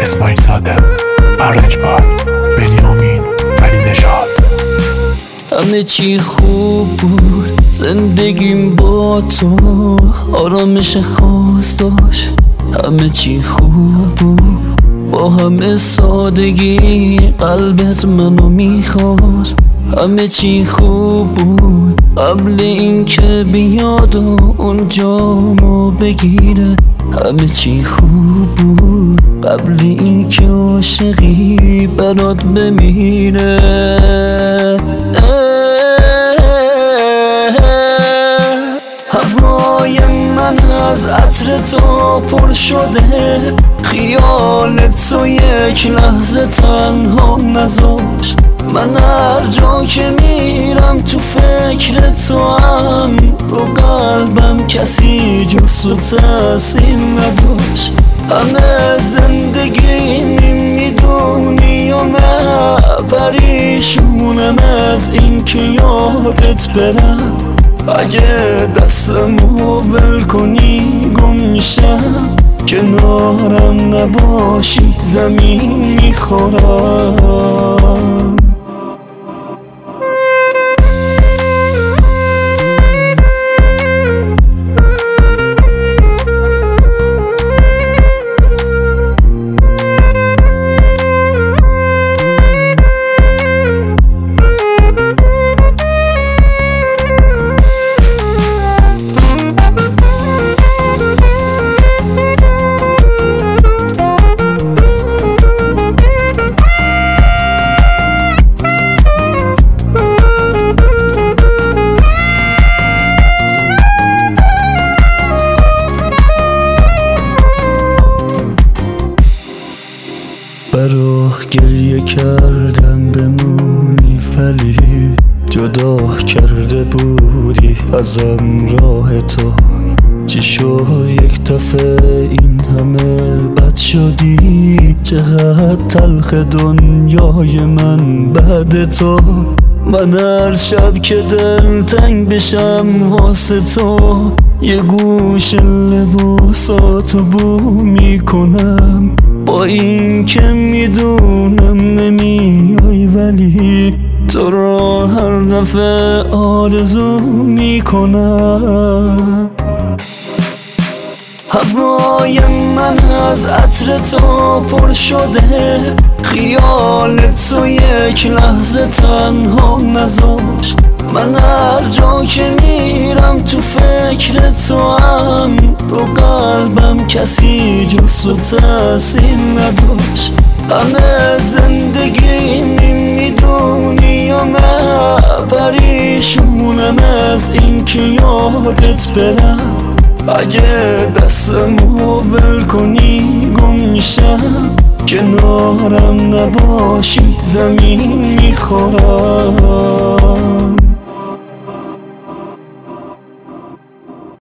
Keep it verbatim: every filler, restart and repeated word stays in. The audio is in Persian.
اسماعیل زاده، ارنجبار، بنیامین ولی نژاد. همه چی خوب بود، زندگیم با تو آرامش خاص داشت. همه چی خوب بود، با همه سادگی قلبت منو میخواست. همه چی خوب بود قبل این که بیاد و اون جامو بگیره. همه چی خوب بود قبل این که عاشقی برات بمیره. هوای من از عطر تو پر شده، خیالت تو یک لحظه تنها نذاشت. من هر جا که میرم تو فکر تو هم، رو قلبم کسی جز تو تأثیر نداشت. همه زندگی میدونی و من پریشونم از این که یادت برم. اگه دستمو ول کنی گم میشم، کنارم نباشی زمین میخورم. براه گریه کردم بمونی، ولی جدا کرده بودی ازم راه تو. چی شد یک دفعه این همه بد شدی؟ چقدر تلخ دنیای من بعد تو. من هر شب که دل تنگ بشم واسه تو، یه گوش لباساتو بو میکنم. با این که میدونم نمیای، ولی تو را هر دفعه آرزو میکنم. هوای من از عطر تو پر شده، خیالت تو یک لحظه تنها نذاشت. من هر جا که میرم تو فکر تو هم، رو قلبم کسی جز تو تأثیر نداشت. همه زندگی میدونی و من پریشونم از این که یادت برم. اگه دستمو ول کنی گم میشم، کنارم نباشی زمین میخورم.